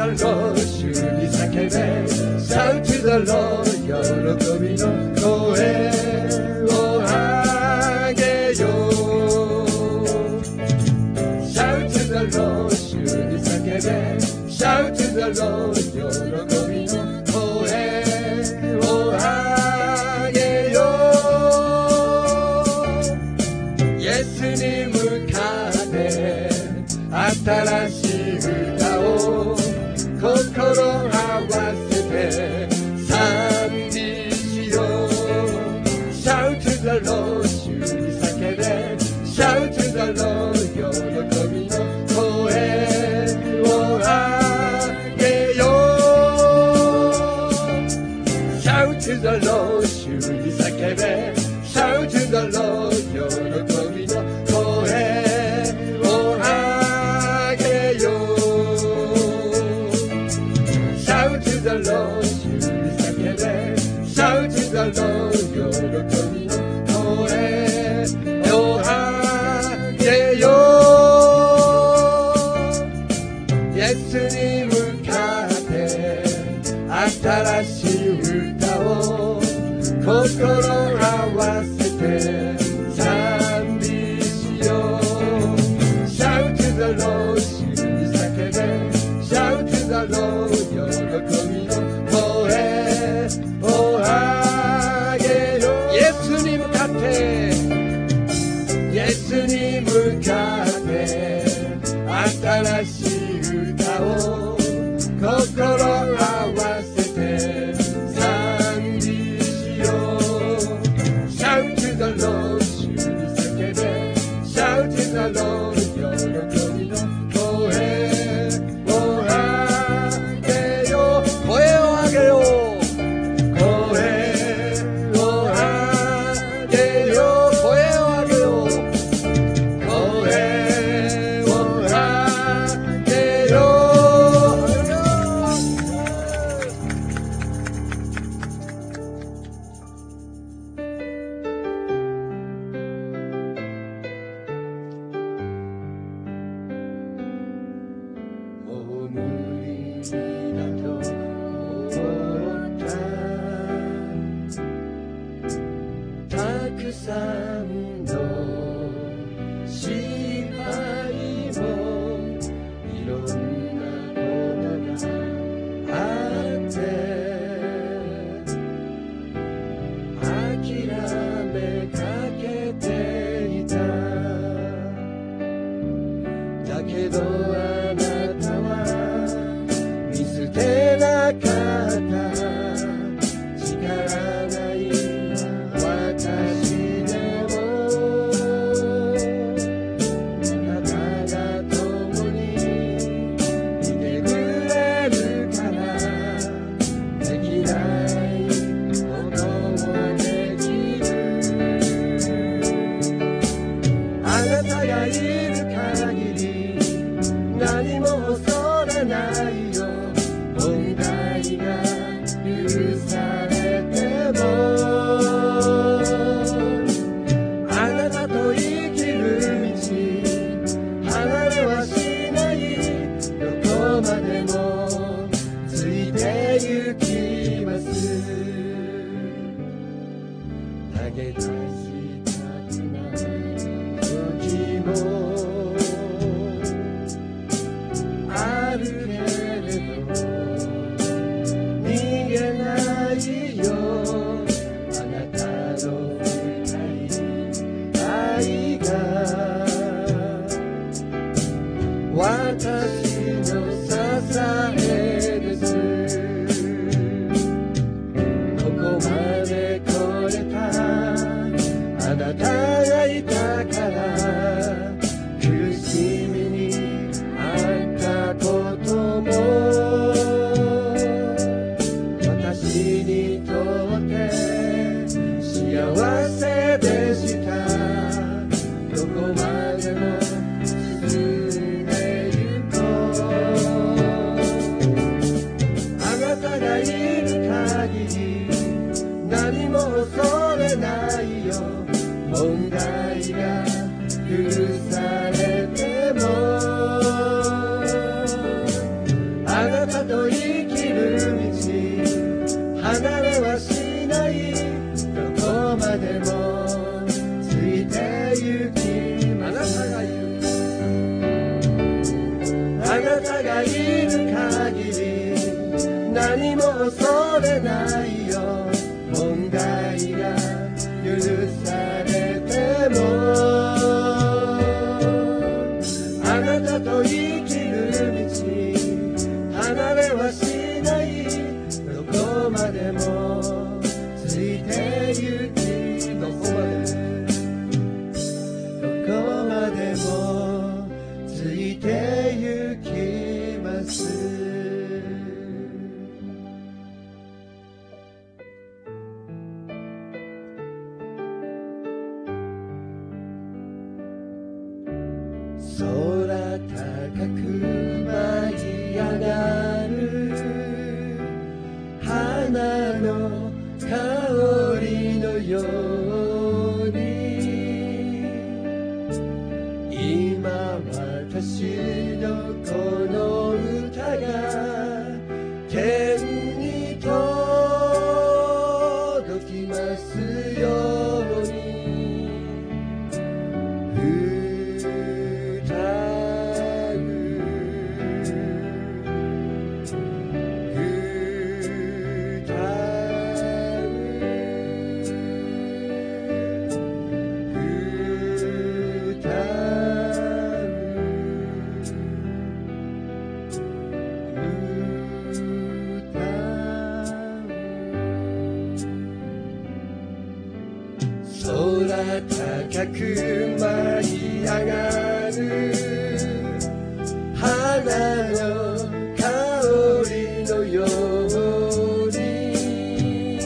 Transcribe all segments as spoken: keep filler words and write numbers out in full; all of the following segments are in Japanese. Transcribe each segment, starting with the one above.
the Lord 主に叫べ Shout to the Lord 喜びの声を上げよう Shout to the Lord 主に叫べ Shout to the Lord 喜びの声を上げようイエスに向かって新しい歌を心合わせて賛美しよう Shout to the Lord 主に叫べ Shout to the Lord 喜びの声を上げよう Shout to the Lord 主に叫べ Shout to the Lord 喜びの声を上げよう Shout to the Lord 主に叫べ Shout to the Lord 喜びの声を上げようイエスに向かって新しい歌を心合わせて賛美しよう Shout to the Lord 主に叫べ Shout to the Lord 喜びの声を上げようイエスに向かってイエスに向かって新しい歌を心合わせて賛美しよう Shout to the Lord 主に叫べ Shout to the Lord 喜びの声を上げよう声を上げよう声を上げよう声を上げよう声を上げようもう無理だと思ったたくさんの失敗もいろんなことがあって諦めかけていただけどあなたは見捨てなかった力ない私でもあなたが共にいてくれるからできないこともできるあなたがいる限り何も恐れないよ問題が許されてもあなたと生きる道離れはしないどこまでもついて行きます投げ出したくない時もあるけれど逃げないよあなたの深い愛が私の支えですここまで来れたあなたがいたから苦しみにあったことも私にとって幸せでしたどこまでも進んでゆこうあなたがいる限り何も恐れないよ問題が許されてもあなたまでもついて行きます。あなたがいる限り何も恐れないよ。問題が許されてもあなたと生きる道離れはしない。どこまでもついて行きどこまでどこまでもついて行きます。空高く舞い上がる花の香りのように今私のこの歌が天に届きますように空高く舞い上がる花の香りのように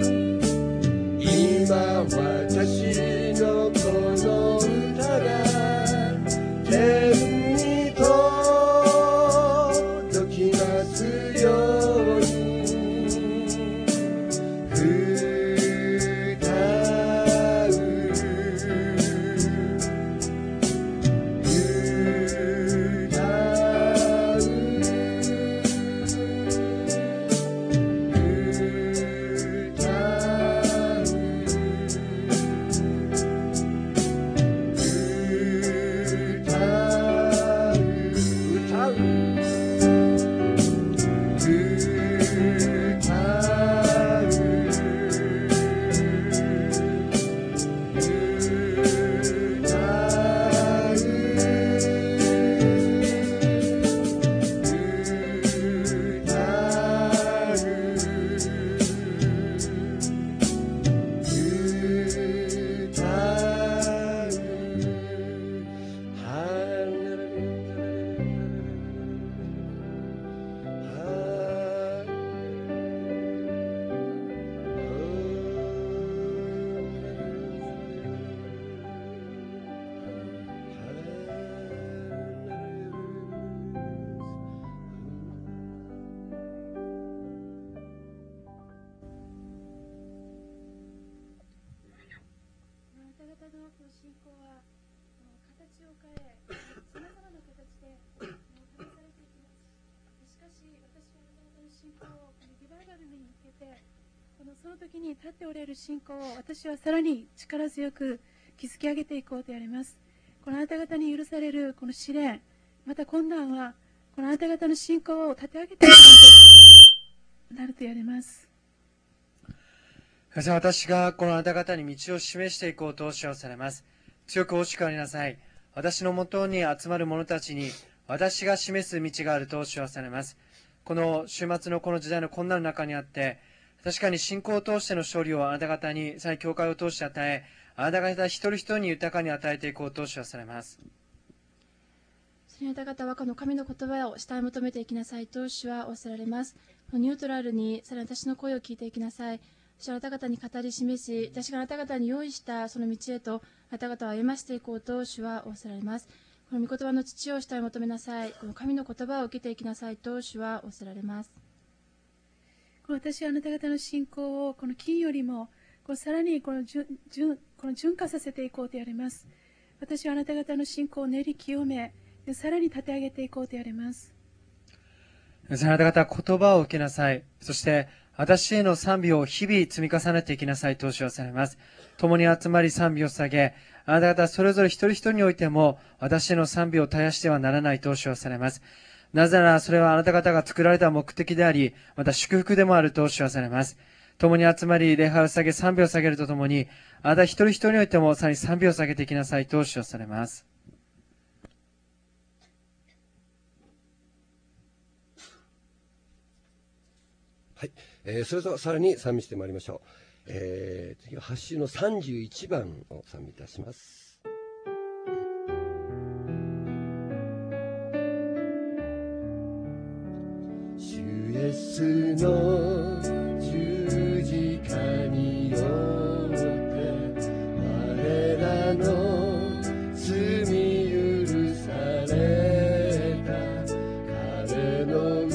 今私のこの歌が天に届きますように信仰は形を変え、さまざまな形で試されていきます。しかし、私はあなたの信仰をリバイバルに向けて、このその時に立っておられる信仰を私はさらに力強く築き上げていこうとやります。このあなた方に許されるこの試練、また困難は、このあなた方の信仰を立て上げていくことになるとやります。 私がこのあなた方に道を示していこうと主はされます。強くお叱りなさい。私のもとに集まる者たちに私が示す道があると主はされます。この週末のこの時代の困難の中にあって、確かに信仰を通しての勝利をあなた方に、さらに教会を通して与え、あなた方一人一人に豊かに与えていこうと主はされます。 それあなた方はこの神の言葉を慕い求めていきなさいと主は仰せられます。ニュートラルにさらに私の声を聞いていきなさい。私はあなた方に語り示し、私があなた方に用意したその道へとあなた方を歩ませていこうと主は仰せられます。この御言葉の父を慕い求めなさい。この神の言葉を受けていきなさいと主は仰せられます。私はあなた方の信仰をこの金よりもこのさらにこの純この純化させていこうとやります。私はあなた方の信仰を練り清め、さらに立て上げていこうとやります。 あなた方は言葉を受けなさい。そして私への賛美を日々積み重ねていきなさいと教えされます。共に集まり賛美を捧げ、あなた方それぞれ一人一人においても、私への賛美を絶やしてはならないと教えされます。なぜならそれはあなた方が作られた目的であり、また祝福でもあると教えされます。共に集まり礼拝を捧げ、賛美を捧げるとともに、あなた一人一人においてもさらに賛美を捧げていきなさいと教えされます。 はい、えー、それではさらに賛美してまいりましょう。えー、次ははち週のさんじゅういちばんを賛美いたします。主イエスの十字架によって我らの罪許された彼の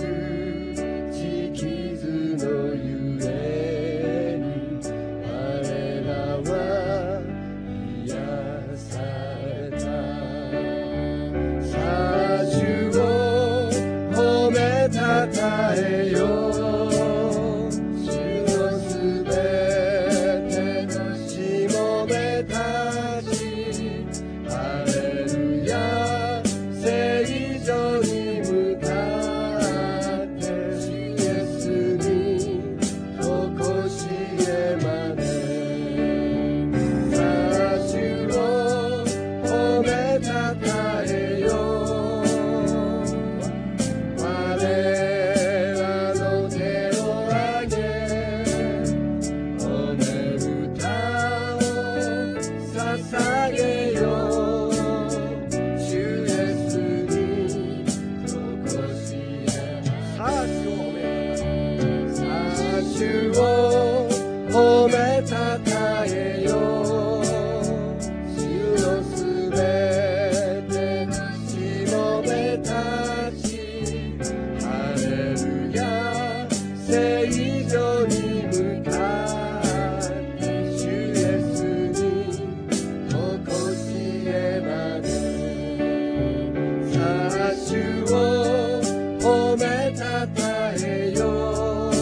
たえよ主のすべてのしもべたちハレルヤ聖所に向かって主イエスにとこしえまでさあ主を褒めたたえよ褒めたたえよ主のすべてのしもべたちハレルヤ聖所に向かって主イエスにとこしえまでさあ主を褒めたたえよ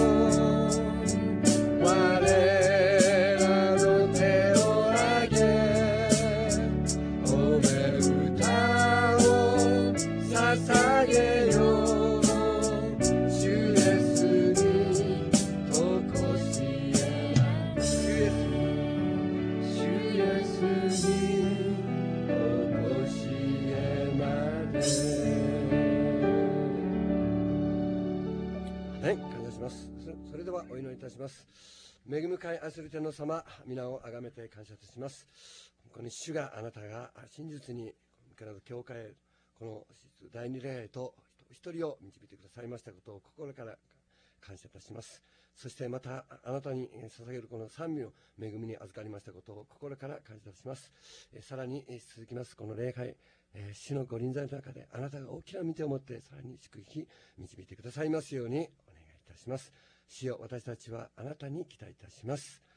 それではお祈りいたします。恵み深い愛する天の様、皆をあがめて感謝いたします。この主があなたが真実に教会へこの第二礼拝と一人を導いてくださいましたことを心から感謝いたします。そしてまたあなたに捧げるこの賛美を恵みに預かりましたことを心から感謝いたします。さらに続きますこの礼拝、主のご臨在の中であなたが大きな御手を持ってさらに祝福導いてくださいますようにお願いいたします。主よ、私たちはあなたに期待いたします。